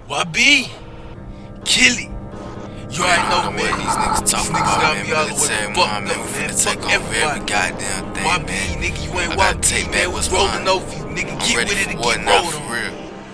YB, kill it. You already know, man. These niggas talking got about, me all the way fucked fucked up, man. We finna take Fuck over every everybody. goddamn thing, YB, man. nigga, you ain't I gotta YB, take man. back Was what's rolling mine. over you, nigga. I'm Get ready with it for and war keep now, rolling. for real.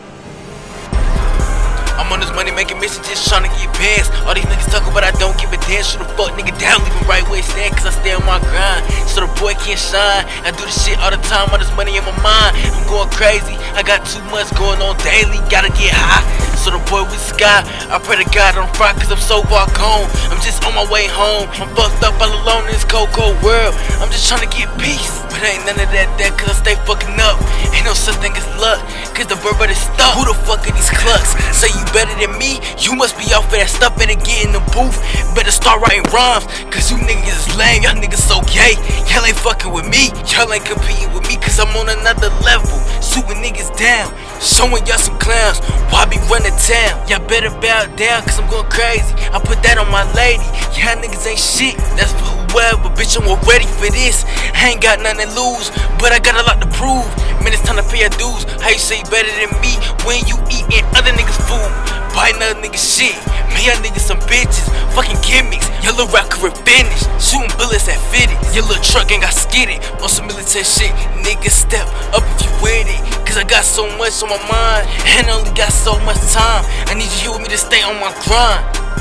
I'm on this money making mission, just tryna get past. All these niggas talking, but I don't give a damn. Shoot a fuck nigga down, leave him right where he stand, cause I stay on my grind. So the boy can't shine. I do this shit all the time, all this money in my mind. I'm going crazy, I got too much going on daily, gotta get high. So the boy with sky, I pray to God I don't fry, cause I'm so far gone. I'm just on my way home, I'm fucked up all alone in this cold, cold world. I'm just tryna get peace, but ain't none of that, cause I stay fucking up. Ain't no such thing as luck, cause the bird is stuck. Who the fuck are these clucks? Say you better than me, you must be off for that stuff. Better get in the booth, better start writing rhymes, cause you niggas is lame, y'all niggas so gay. Y'all ain't fucking with me, y'all ain't competing with me, cause I'm on another level, shooting niggas down, showing y'all some clowns. Why be running town? Y'all better bow down, cause I'm going crazy. I put that on my lady. Y'all niggas ain't shit, that's for whoever. Bitch, I'm ready for this. I ain't got nothing to lose, but I got a lot to prove. Man, it's time to pay your dues. How you say you better than me when you eating other niggas' food? Biting other niggas' shit. Man, y'all niggas some bitches, fucking gimmicks. Your little rap career finished, shooting bullets at 50. Your little truck ain't got skidded on some military shit. Niggas step up if you with it, cause I got so much on my mind and I only got so much time. I need you here with me to stay on my grind.